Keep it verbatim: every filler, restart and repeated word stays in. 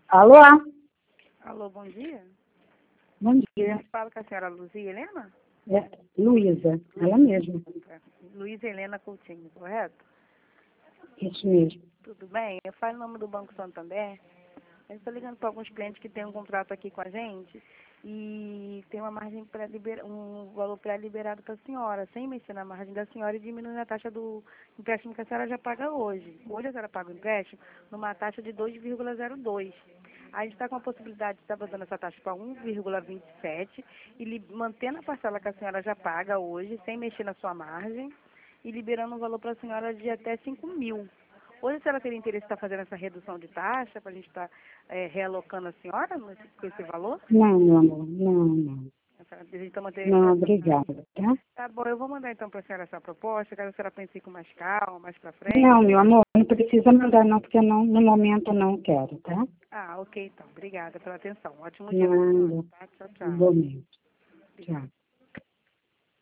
Alô? Alô, bom dia. Bom dia. Falo com a senhora Luzia Helena? É, Luísa, ela mesma. Luísa Helena Coutinho, correto? Isso mesmo. Tudo bem? Eu falo em nome do Banco Santander. Eu estou ligando para alguns clientes que têm um contrato aqui com a gente e tem uma margem pré um valor pré-liberado para a senhora, sem mexer na margem da senhora e diminuir a taxa do empréstimo que a senhora já paga hoje. Hoje a senhora paga o empréstimo numa taxa de dois vírgula zero dois. A gente está com a possibilidade de estar botando essa taxa para um vírgula vinte e sete e li- mantendo a parcela que a senhora já paga hoje, sem mexer na sua margem, e liberando um valor para a senhora de até cinco mil. Hoje a senhora teria interesse em estar fazendo essa redução de taxa para a gente estar é, realocando a senhora nesse, com esse valor? Não, meu amor, não, não. A senhora deseja manter Não, essa... obrigada, tá? Tá bom, eu vou mandar então para a senhora essa proposta, caso a senhora pense com mais calma, mais para frente. Não, meu amor, não precisa mandar não, porque eu não, no momento eu não quero, tá? Ah, ok então. Obrigada pela atenção. Ótimo dia para a senhora. Nada. Tá? Tchau, tchau. Igualmente. Obrigada. Tchau.